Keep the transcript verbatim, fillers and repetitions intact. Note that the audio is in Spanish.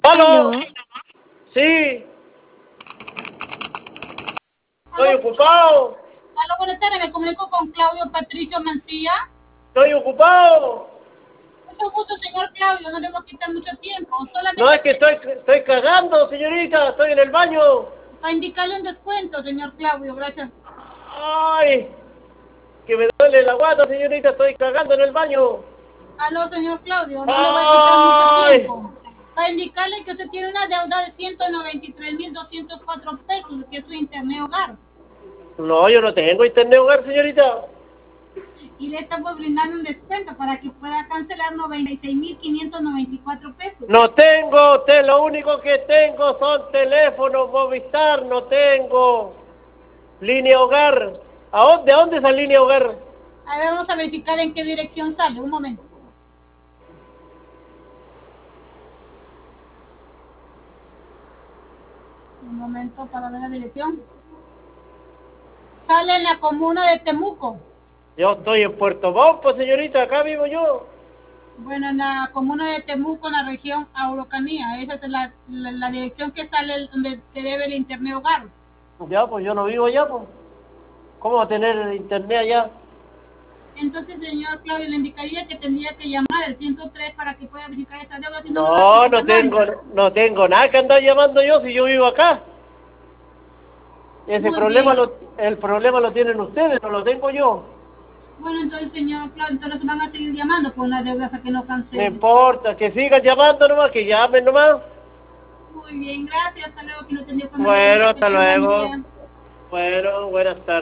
¿Aló? ¿Aló? Sí, estoy Aló, ocupado, aló, buenas tardes, me comunico con Claudio Patricio Mancilla. estoy ocupado. Mucho gusto, señor Claudio, no le voy a quitar mucho tiempo. No Solamente es que estoy, estoy cagando, señorita, estoy en el baño. para indicarle un descuento, señor Claudio, gracias. Ay, que me duele la guata, señorita, estoy cagando en el baño. Aló, señor Claudio, no le voy a quitar mucho Ay, tiempo. Para indicarle que usted tiene una deuda de ciento noventa y tres mil doscientos cuatro pesos, que es su internet hogar. no, yo no tengo internet hogar, señorita. Y le estamos brindando un descuento para que pueda cancelar noventa y seis mil quinientos noventa y cuatro pesos. No tengo, usted lo único que tengo son teléfonos Movistar, no tengo línea hogar. ¿A dónde, a dónde es la línea hogar? A ver, vamos a verificar en qué dirección sale. Un momento. Un momento para ver la dirección. Sale en la comuna de Temuco. Yo estoy en Puerto Montt, pues, señorita, acá vivo yo. Bueno, en la comuna de Temuco, en la región Araucanía. Esa es la, la, la dirección que sale donde se debe el internet hogar. Ya, pues yo no vivo allá, pues. ¿Cómo va a tener internet allá? Entonces, señor Claudio, le indicaría que tendría que llamar al ciento tres para que pueda verificar esa deuda. Si no, no, No, la no tengo, llamando. no tengo nada que andar llamando yo si yo vivo acá. Ese Muy problema bien. lo, el problema lo tienen ustedes, no lo tengo yo. Bueno, entonces, señor Claudio, entonces van a seguir llamando por una deuda hasta que no No cancele. importa, que sigan llamando nomás, que llamen nomás. Muy bien, gracias. Hasta luego, que no tenía Bueno, que hasta tenga buen luego. día. Bueno, buenas tardes.